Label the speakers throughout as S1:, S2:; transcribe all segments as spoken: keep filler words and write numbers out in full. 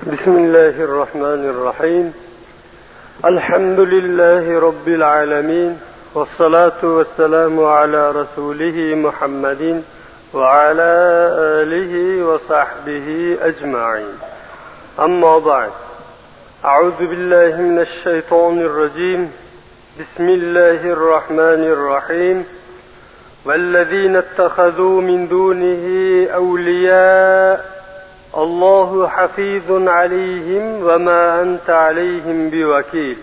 S1: بسم الله الرحمن الرحيم. الحمد لله رب العالمين، والصلاة والسلام على رسوله محمد وعلى آله وصحبه أجمعين. أما بعد، أعوذ بالله من الشيطان الرجيم. بسم الله الرحمن الرحيم. والذين اتخذوا من دونه أولياء الله حفيظ عليهم وما أنت عليهم بوكيل.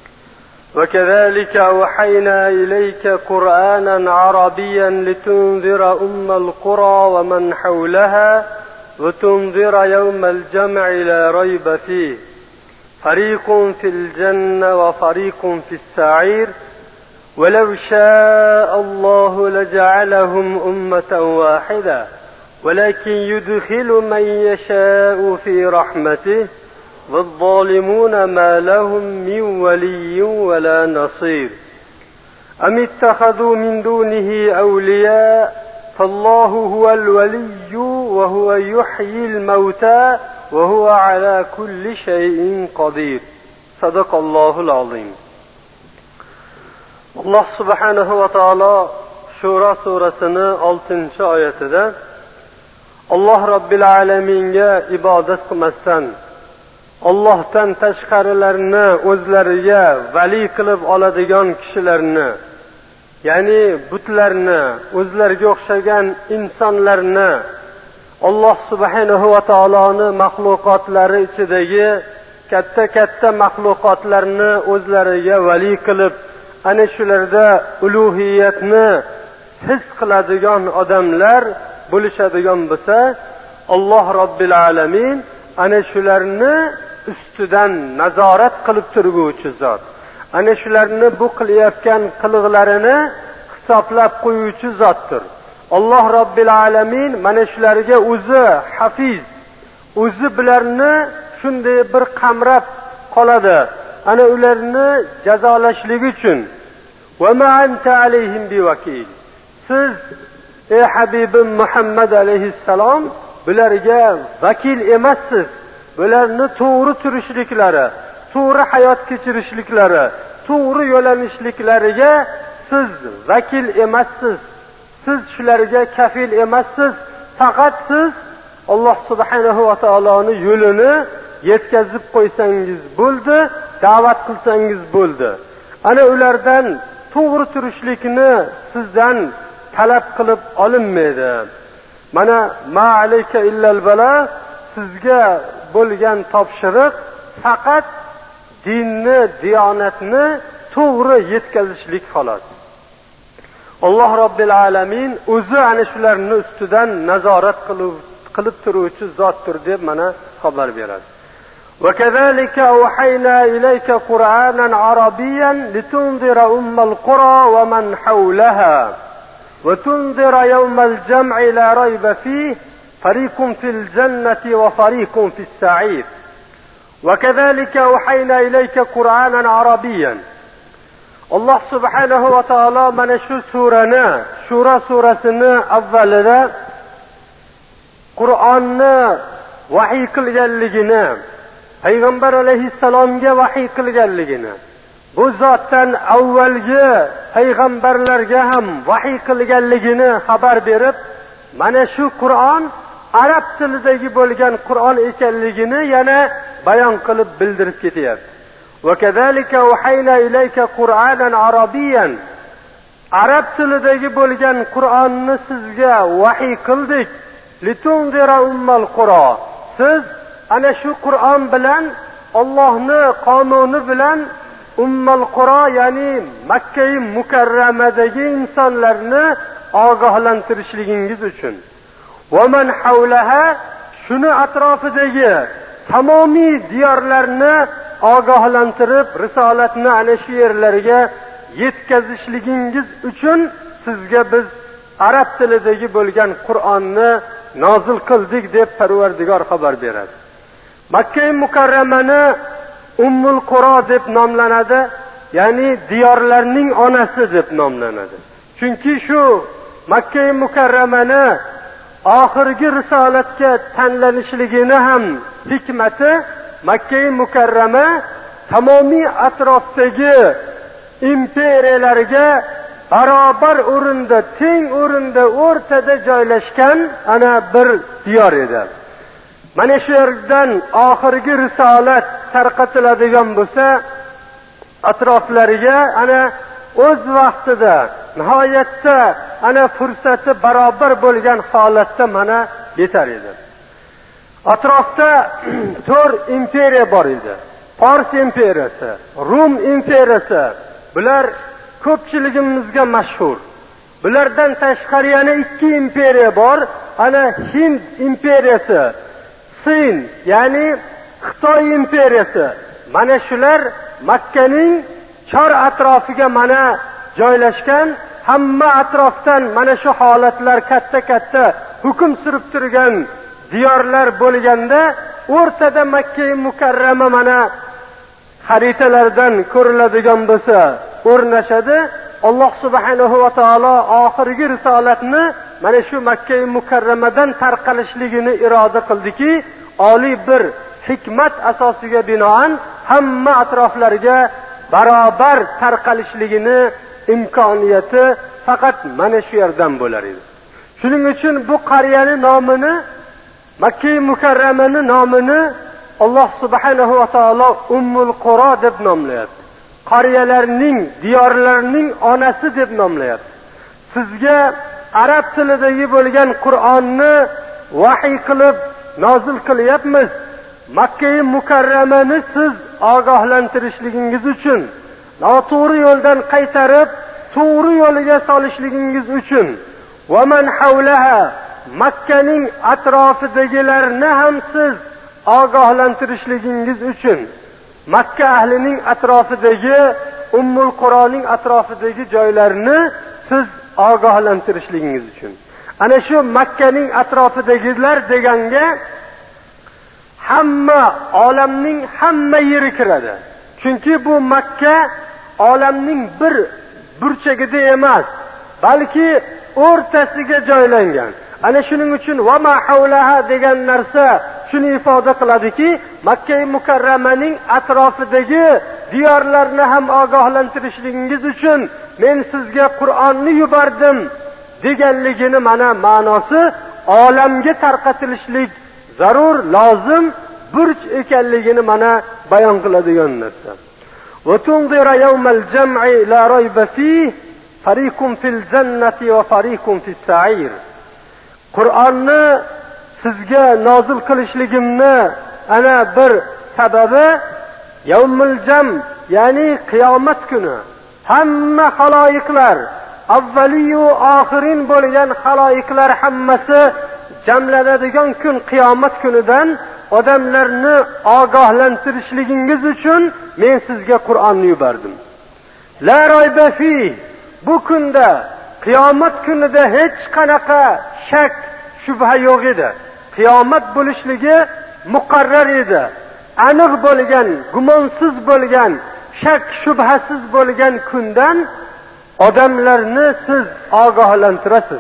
S1: وكذلك أوحينا إليك قرآنا عربيا لتنذر أم القرى ومن حولها وتنذر يوم الجمع لا ريب فيه فريق في الجنة وفريق في السعير ولو شاء الله لجعلهم أمة واحدة ولكن يدخل من يشاء في رحمته والظالمون ما لهم من ولي ولا نصير. أم اتخذوا من دونه أولياء فالله هو الولي وهو يحيي الموتى وهو على كل شيء قدير. صدق الله العظيم. Allah subhanahu va taolo Shura surasini oltinchi oyatida Alloh Robbil alaminga ibodat qilmasdan Allohdan tashqarilarni o'zlariga vali qilib oladigan kishilarni, ya'ni butlarni, o'zlariga o'xshagan insonlarni, Alloh subhanahu va taoloni mahluqotlari ichidagi katta-katta mahluqotlarni o'zlariga vali qilib, ana shularda ulug'iyatni his qiladigan odamlar bo'lishadigan bo'lsa, Alloh Robbil alamin ana shularni ustidan nazorat qilib turguvchi zot. Ana shularni bu qilayotgan qiliqlarini hisoblab qo'yuvchi zotdir. Alloh Robbil alamin mana shularga o'zi hafiz, o'zi bularni shunday bir qamrab qoladi. Ana ularni jazolashlik uchun va ma anta alayhim biwakil. Siz ey Habibim Muhammad alayhissalom bularga vakil emassiz. Bularni to'g'ri turishliklari, to'g'ri hayot kechirishliklari, to'g'ri yo'lanishliklariga siz vakil emassiz. Siz shularga kafil emassiz. Faqat siz Alloh subhanahu va taoloning yo'lini yetkazib qo'ysangiz bo'ldi, da'vat qilsangiz bo'ldi. Ana ulardan to'g'ri turishlikni sizdan talab qilib olinmaydi. Mana ma alayka illal bala, sizga bo'lgan topshiriq faqat dinni, diyonatni to'g'ri yetkazishlik xolos. Alloh Robbil alamin o'zi ana shularni ustidan nazorat qilib qilib turuvchi zotdir deb mana xabar beradi. وكذلك أوحينا إليك قرآنا عربيا لتنذر أم القرى ومن حولها وتنذر يوم الجمع لا ريب فيه فريق في الجنة وفريق في السعير. وكذلك أوحينا إليك قرآنا عربيا. الله سبحانه وتعالى من شو سورنا شورى سورسنا أولنا قرآننا وحي qilganligini, Payg'ambar alayhissalomga vahiy qilganligini, bu zotdan avvalgi payg'ambarlarga ham vahiy qilganligini xabar berib, mana shu Qur'on arab tilidagi bo'lgan Qur'on ekanligini yana bayon qilib bildirib ketyapti. Va kazalika uhayna ilayka Qur'anan arabiyyan. Arab tilidagi bo'lgan Qur'onni sizga vahiy qildik. Litunzira ummal qura. Siz ana shu Qur'on bilan, Allohning qonuni bilan Ummul Qura, ya'ni Makka-i Mukarramadagi insonlarni ogohlantirishligingiz uchun. Va man havlaha, shuni atrofidagi tamomiy diyorlarni ogohlantirib, risolatni ana shu yerlarga yetkazishligingiz uchun sizga biz arab tilidagi bo'lgan Qur'onni nozil qildik deb Parvardigor xabar beradi. Makka-i Mukarramani Ummul Qura deb nomlanadi, ya'ni diyorlarning onasi deb nomlanadi. Chunki shu Makka-i Mukarramani oxirgi risolatga tanlanishligini ham hikmati Makka-i Mukarrama tamomiy atrofdagi imperiyalarga barobar o'rinda, teng o'rinda, o'rtada joylashgan ana bir diyor edi. Mana shu yerdan oxirgi risolat tarqatiladigan bo'lsa, atroflariga ana o'z vaqtida, nihoyatda ana fursati barobar bo'lgan holatda mana yetar edi. Atrofda to'rt imperiya bor edi. Fors imperiyasi, Rum imperiyasi, bular ko'pchiligimizga mashhur. Bulardan tashqari yana ikki imperiya bor. Ana Hind imperiyasi, Sin, ya'ni Xitoy imperiyasi. Mana shular Makkaning chor atrofiga mana joylashgan, hamma atrofdan mana shu holatlar katta-katta hukm surib turgan diyorlar bo'lganda, o'rtada Makka-i Mukarrama mana xaritalardan ko'riladigan bo'lsa o'rnashadi. Alloh subhanahu va taolo oxirgi risolatni mana shu Makka-i Mukarramadan tarqalishligini iroda qildiki, oliy bir hikmat asosiga binoan hamma atroflarga barobar tarqalishligini imkoniyati faqat mana shu yerdan bo'lar edi. Shuning uchun bu qariyani nomini, Makka-i Mukarramani nomini Alloh subhanahu va taolo Ummul Qura deb nomlayapti. Qariyalarning, diyorlarning onasi deb nomlayapti. Sizga arab tilidagi bo'lgan Qur'onni vahiy qilib nozil qilyapmiz. Makka-i Mukarramani siz ogohlantirishligingiz uchun, noto'g'ri yo'ldan qaytarib to'g'ri yo'liga solishligingiz uchun, va man havlaha, Makkaning atrofidagilarni ham siz ogohlantirishligingiz uchun, Makka ahlining atrofidagi, Ummul Qur'oning atrofidagi joylarni siz ogohlantirishligingiz uchun. Ana shu Makkaning atrofidagilar deganga hamma olamning hamma yeri kiradi. Chunki bu Makka olamning bir burchagida emas, balki o'rtasiga joylangan. Ana shuning uchun va ma havlaha degan narsa shuni ifoda qiladiki, Makka-i Mukarramaning atrofidagi diyorlarni ham ogohlantirishligingiz uchun men sizga Qur'onni yubordim deganligini mana ma'nosi olamga tarqatilishlik zarur, lozim, burch ekanligini mana bayon qiladigan narsa. Va tunzira yawmal jam'i la rayba fihi fariqun fil jannati va fariqun fis sa'ir. Qur'onni sizga nozil qilishligimni ana bir sababi yawmul jam, ya'ni qiyomat kuni hamma xaloyiqlar, avvaliyu oxirin bo'lgan xaloyiqlar hammasi jamlanadigan kun, qiyomat kunidan odamlarni ogohlantirishligingiz uchun men sizga Qur'onni yubordim. La rayba fi, bu kunda, qiyomat kunida hech qanaqa shak, shubha yo'q edi. Qiyomat bo'lishligi muqarrar edi. Aniq bo'lgan, gumonsiz bo'lgan, shak shubhasiz bo'lgan kundan odamlarni siz ogohlantirasiz.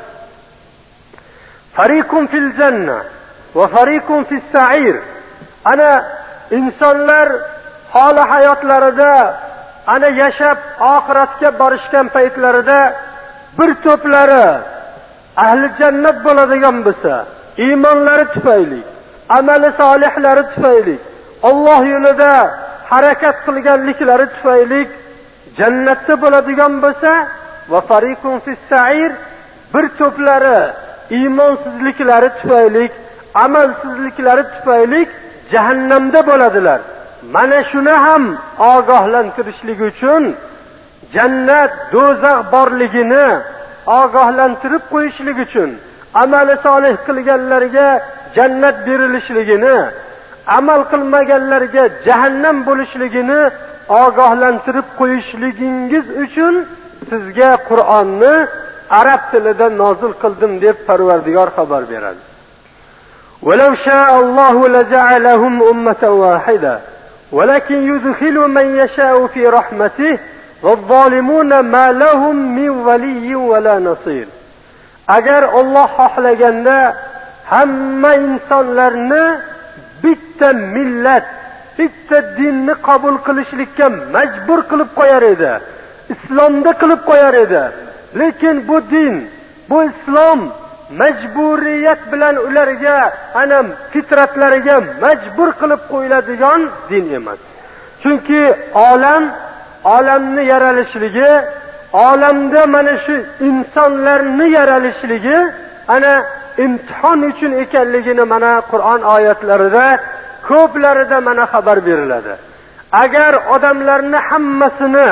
S1: Fariqun fil janna va fariqun fis sa'ir. Ana insonlar holi hayotlarida ana yashab oxiratga borishgan paytlarida bir to'plari ahli jannat bo'ladigan bo'lsa, iymonlari tufayli, amali solihlari tufayli, Alloh yo'lida harakat qilganliklari tufayli jannatda bo'ladigan bo'lsa, va fariqun fis sa'ir, bir to'plari iymonsizliklari tufayli, amalsizliklari tufayli jahannamda bo'ladilar. Mana shuni ham ogohlantirishlik uchun jannat, do'zax borligini ogohlantirib qo'yishlik uchun, amali solih qilganlarga jannat berilishligini, amal qilmaganlarga jahannam bo'lishligini ogohlantirib qo'yishligingiz uchun sizga Qur'onni arab tilida nozil qildim deb Parvardigor xabar beradi. وَلَوْ شَاءَ اللَّهُ لَجَعَلَهُمْ أُمَّةً وَاحِدَةً وَلَكِنْ يُدْخِلُ مَنْ يَشَاءُ فِي رَحْمَتِهِ وَالظَّالِمُونَ مَا لَهُمْ مِنْ وَلِيٍّ وَلَا نَصِيرٍ. Agar Alloh xohlaganda hamma insonlarni bitta millat, bitta dinni qabul qilishlikka majbur qilib qo'yar edi. Islomda qilib qo'yar edi. Lekin bu din, bu islom majburiyat bilan ularga, ana fitratlariga majbur qilib qo'yiladigan din emas. Chunki olam, olamni yaralishligi, olamda mana shu insonlarni yaralishligi ana imtihon uchun ekanligini mana Qur'on oyatlarida ko'plarida mana xabar beriladi. Agar odamlarni hammasini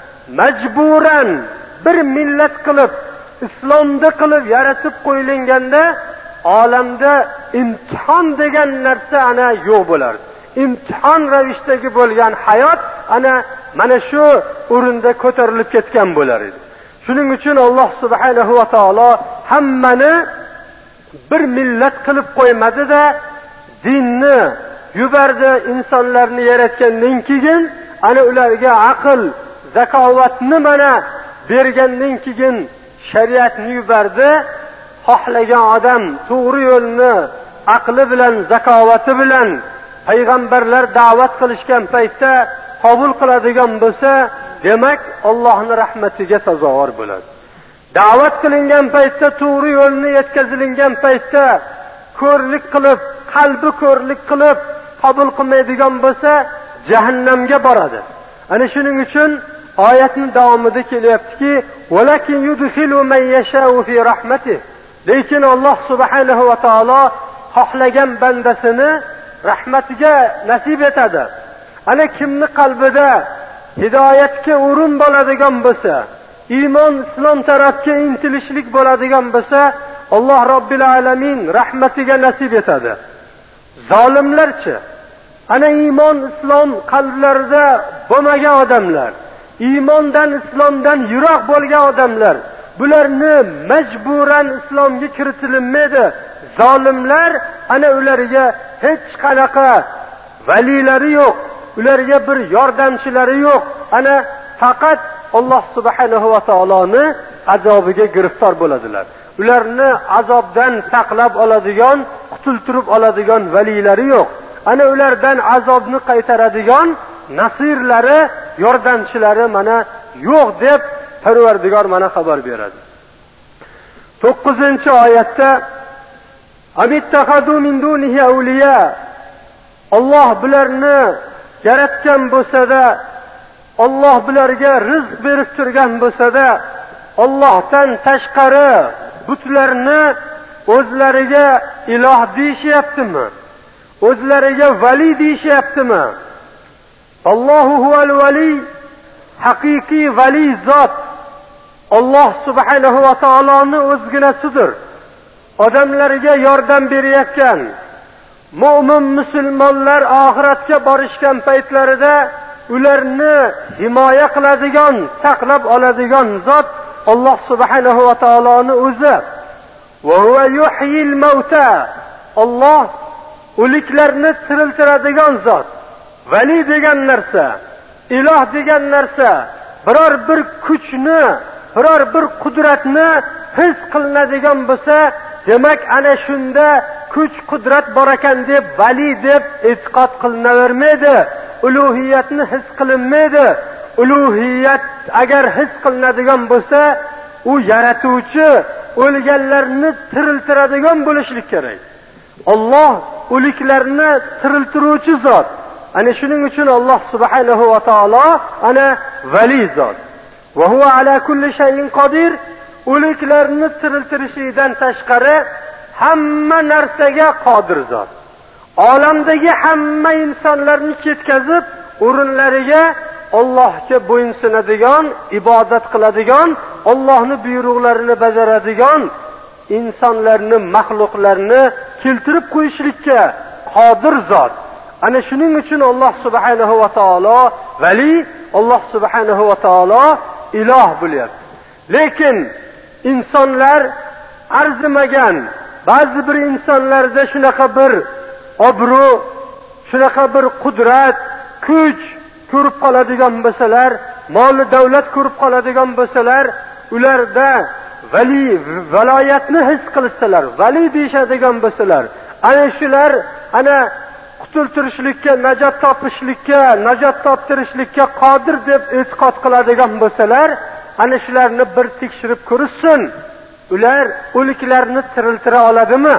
S1: majburan bir millat qilib, islomda qilib yaratib qo'yilganda, olamda imtihon degan narsa ana yo'q bo'lar. Imtihon ravishdagi bo'lgan hayot ana mana shu o'rinda ko'tarilib ketgan bo'lar edi. Shuning uchun Alloh subhanahu va taolo hammani bir millat qilib qo'ymadi-da, dinni yubardi. Insonlarni yaratgandan keyin ana ularga aql, zakovatni mana bergandan keyin shariatni yubardi. Xohlagan odam to'g'ri yo'lni aqli bilan, zakovati bilan payg'ambarlar da'vat qilishgan paytda qabul qiladigan bo'lsa, demak Allohning rahmatiga sazovor bo'ladi. Da'vat qilingan paytda, to'g'ri yo'lni yetkazilgan paytda ko'rlik qilib, qalbi ko'rlik qilib qabul qilmaydigan bo'lsa, jahannamga boradi. Ana shuning uchun oyatning davomida kelyaptiki, "Walakin yudkhilu man yasha'u fi rahmatih." Lekin Alloh subhanahu va taolo xohlagan bandasini rahmatiga nasib etadi. Ana kimni qalbida hidoyatga o'rin bo'ladigan bo'lsa, iymon, islom tarafga intilishlik bo'ladigan bo'lsa, Alloh Robbil alamin rahmatiga nasib etadi. Zolimlarchi, ana iymon, islom qalblarida bo'lmagan odamlar, iymondan, islomdan yiroq bo'lgan odamlar, bularni majburan islomga kiritilmaydi. Zolimlar ana ularga hech qanaqa valilari yo'q, ularga bir yordamchilari yo'q. Ana faqat Alloh subhanahu va taoloning azobiga giriftor bo'ladilar. Ularni azobdan saqlab oladigan, qutultirib oladigan valilari yo'q. Ana ulardan azobni qaytaradigan nasirlari, yordamchilari mana yo'q deb Parvardigor mana xabar beradi. to'qqizinchi oyatda Amittahadu min dunihi awliya. Alloh bularni yaratgan bo'lsa-da, Alloh bularga rizq berib turgan bo'lsa-da, Allohdan tashqari butlarni o'zlariga iloh deyishyaptimi? O'zlariga vali deyishyaptimi? Allohu huval vali, haqiqiy vali zot Alloh subhanahu va taoloning o'zginasidir. Odamlarga yordam berayotgan, mu'min musulmonlar oxiratga borishgan paytlarida ularni himoya qiladigan, saqlab oladigan zot Alloh subhanahu va taoloning o'zi. Va huwa yuhyil mauta. Alloh o'liklarni tiriltiradigan zot. Vali degan narsa, iloh degan narsa biror bir kuchni, biror bir qudratni his qilinadigan bo'lsa, demak ana shunda kuch, qudrat bor ekan deb vali deb e'tiqod qilinavermaydi. Uluhiyatni his qilinmaydi. Uluhiyat agar his qilinadigan bo'lsa, u yaratuvchi, o'lganlarni tiriltiradigan bo'lishlik kerak. Alloh o'liklarni tiriltiruvchi zot. Ana shuning uchun Alloh subhanahu va taolo ana vali zot. Va huwa ala kulli shay'in qodir. O'liklarni tiriltirishdan tashqari hamma narsaga qodir zot. Olamdagi hamma insonlarni ketkazib, o'rinlariga Allohga bo'yinsunadigan, ibodat qiladigan, Allohning buyruqlarini bajaradigan insonlarni, maxluqlarni keltirib qo'yishlikka qodir zot. Ana shuning uchun Alloh subhanahu va taolo vali, Alloh subhanahu va taolo iloh bo'lyapti. Lekin insonlar arzimagan, ba'zi bir insonlarda shunaqa bir obro', shunaqa bir qudrat, kuch ko'rib qoladigan bo'lsalar, mol davlat ko'rib qoladigan bo'lsalar, ularda vali viloyatni his qilsalar, vali deyishadigan bo'lsalar, ana shular ana qutultirishlikka, najot topishlikka, najot toptirishlikka qodir deb e'tiqod qiladigan bo'lsalar, ana shularni bir tekshirib ko'rsin. Ular o'liklarni tiriltira oladimi?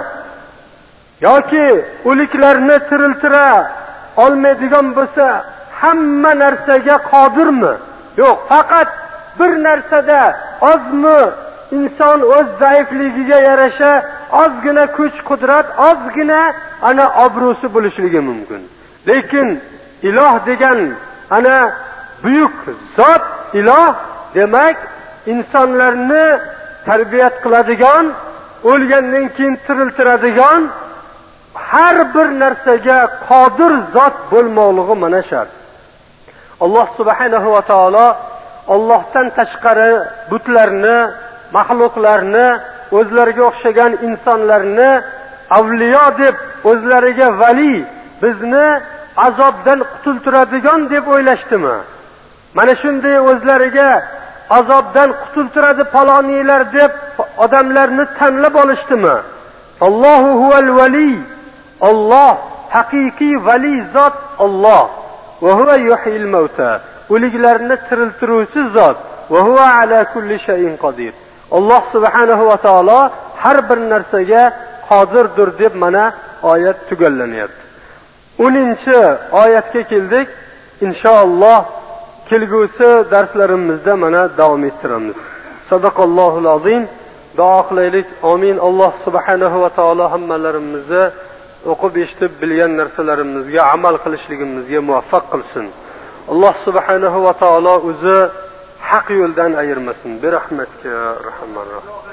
S1: yoki o'liklarni tiriltira olmaydigan bo'lsa, hamma narsaga qodirmi? Yo'q, faqat bir narsada ozmi inson o'z zaifligiga yarasha ozgina kuch qudrat, ozgina ana obro'si bo'lishligi mumkin. Lekin iloh degan ana buyuk zot, iloh demak insonlarni tarbiyat qiladigan, o'lgandan keyin tiriltiradigan, har bir narsaga qodir zot bo'lmoqligi mana shart. Alloh subhanahu va taolo Allohdan tashqari butlarni, mahluqlarni, o'zlariga o'xshagan insonlarni avliyo deb, o'zlariga vali, bizni azobdan qutultiradigan deb o'ylashdimi? Mana shunday o'zlariga azobdan qutultiradi paloniylar deb odamlarni tanlab olishdimi? Allohu huval vali. Alloh haqiqiy vali zot Alloh. Va huva yuhyil mauta. O'liklarni tiriltiruvchi zot. Va huva ala kulli shay'in qodir. Alloh subhanahu va taolo har bir narsaga qodirdir deb mana oyat tugallanyapti. o'ninchi oyatga keldik. Inshaalloh kelgusi darslarimizda mana davom ettiramiz. Sadaqallohul azim. Duo qilaylik. Amin. Alloh subhanahu va taolo hammalarimizni o'qib eshitib bilgan narsalarimizga amal qilishligimizga muvaffaq qilsin. Alloh subhanahu va taolo o'zi haq yo'ldan ayirmasin. Bi rahmatika rahmanir rahim.